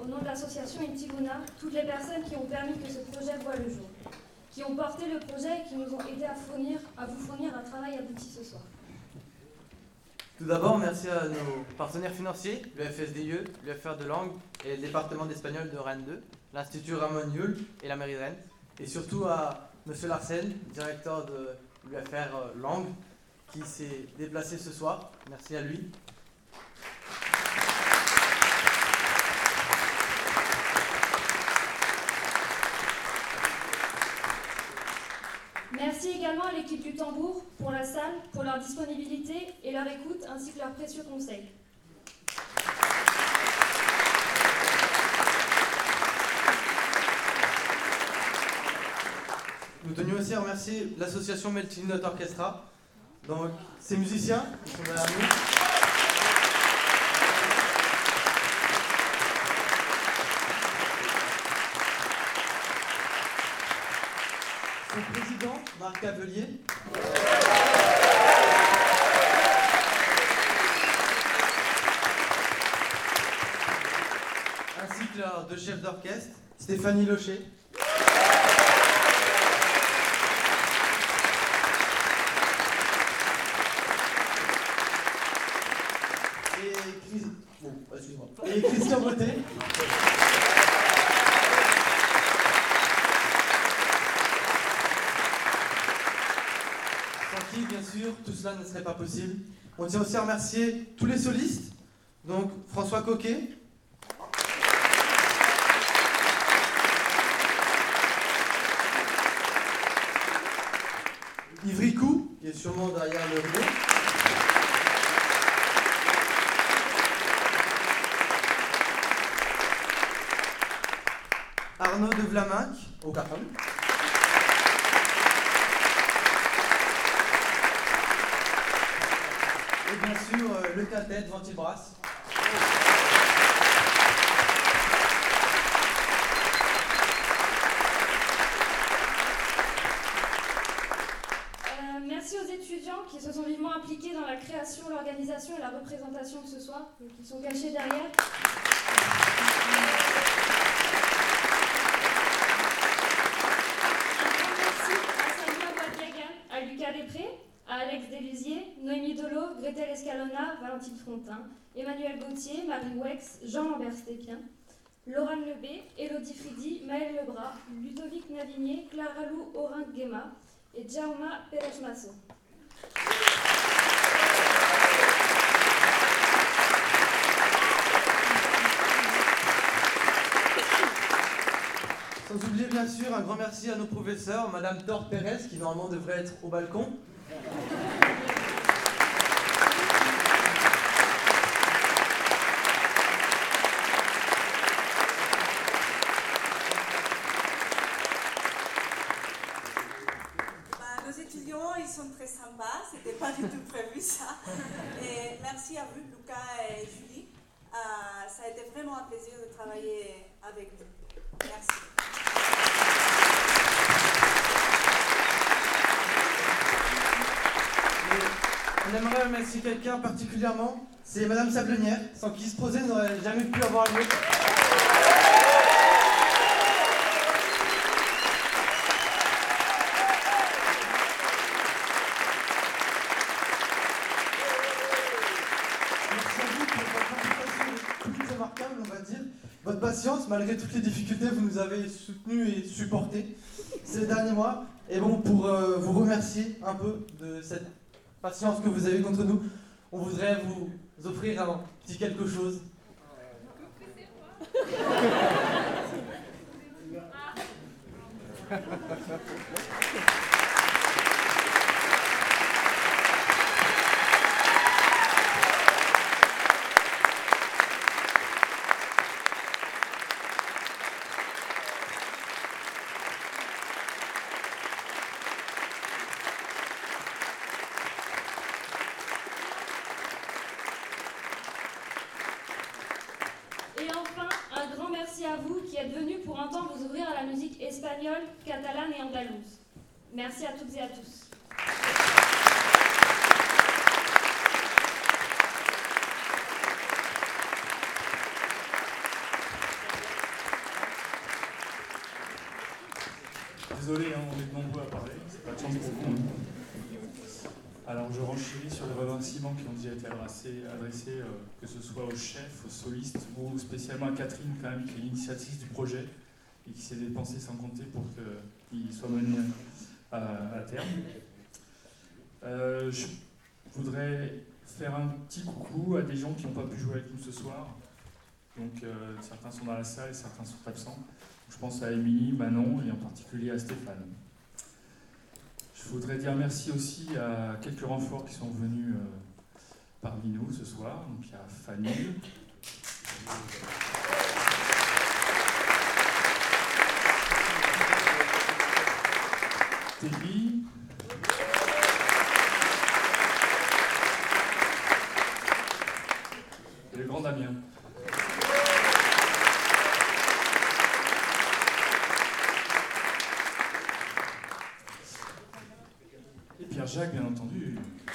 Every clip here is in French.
au nom de l'association Intiguna, toutes les personnes qui ont permis que ce projet voie le jour, qui ont porté le projet et qui nous ont aidés à vous fournir un travail abouti ce soir. Tout d'abord, merci à nos partenaires financiers, le FSDIE, le FR de langue et le département d'espagnol de Rennes 2, l'Institut Ramon Llull et la mairie de Rennes. Et surtout à M. Larsen, directeur de l'UFR langue, qui s'est déplacé ce soir. Merci à lui. Merci également à l'équipe du Tambour pour la salle, pour leur disponibilité et leur écoute, ainsi que leurs précieux conseils. Nous tenions aussi à remercier l'association Melting Note Orchestra, donc ces musiciens qui sont derrière nous. Son président, Marc Cavelier. Ainsi que leurs deux chefs d'orchestre, Stéphanie Locher. Et Christian Beauté. Sans qui, bien sûr, tout cela ne serait pas possible. On tient aussi à remercier tous les solistes. Donc, François Coquet. Yves Ricou, qui est sûrement derrière le rideau. Arnaud de Vlaminck, au carton. Et bien sûr, le quintet Ventibras. Merci aux étudiants qui se sont vivement impliqués dans la création, l'organisation et la représentation de ce soir, qui sont cachés derrière. À Alex Delusier, Noémie Dolo, Gretel Escalona, Valentine Frontin, Emmanuel Gauthier, Marie Wex, Jean-Lambert Stépien, Laurent Lebé, Élodie Fridi, Maëlle Lebras, Ludovic Navigné, Clara Lou Orin-Guema et Jaume Pérez Masso. Sans oublier bien sûr un grand merci à nos professeurs, Madame Thor Pérez, qui normalement devrait être au balcon. Nos étudiants, ils sont très sympas, c'était pas du tout prévu ça. Et merci à vous, Lucas et Julie. Ça a été vraiment un plaisir de travailler avec vous. Merci. On aimerait remercier quelqu'un particulièrement, c'est Madame Sablenière, sans qui ce projet n'aurait jamais pu avoir lieu. Merci à vous pour votre implication plus remarquable, on va dire. Votre patience, malgré toutes les difficultés, vous nous avez soutenus et supportés ces derniers mois. Et bon, pour vous remercier un peu de cette patience que vous avez contre nous, on voudrait vous offrir un petit quelque chose. À vous qui êtes venus pour un temps vous ouvrir à la musique espagnole, catalane et andalouse. Merci à toutes et à tous. désolé, hein, on est de nombreux à parler, c'est pas de chance pour vous. Alors je renchéris sur les remerciements qui ont déjà été adressés que ce soit aux chefs, aux solistes ou spécialement à Catherine quand même, qui est l'initiatrice du projet et qui s'est dépensée sans compter pour qu'il soit mené à terme. Je voudrais faire un petit coucou à des gens qui n'ont pas pu jouer avec nous ce soir. Donc certains sont dans la salle et certains sont absents. Je pense à Émilie, Manon et en particulier à Stéphane. Je voudrais dire merci aussi à quelques renforts qui sont venus parmi nous ce soir. Donc il y a Fanny. Tébi. Et le grand Damien. Et Pierre-Jacques, bien entendu.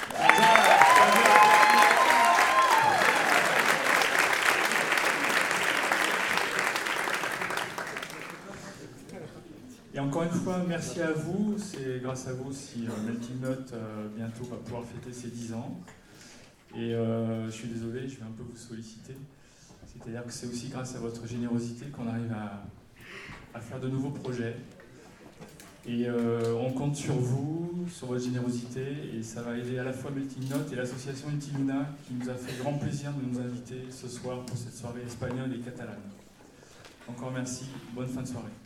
Et encore une fois, merci à vous. C'est grâce à vous si Melting Note bientôt va pouvoir fêter ses 10 ans. Et je suis désolé, je vais un peu vous solliciter. C'est-à-dire que c'est aussi grâce à votre générosité qu'on arrive à faire de nouveaux projets. Et on compte sur vous, sur votre générosité, et ça va aider à la fois Melting Note et l'association Intimina qui nous a fait grand plaisir de nous inviter ce soir pour cette soirée espagnole et catalane. Encore merci, bonne fin de soirée.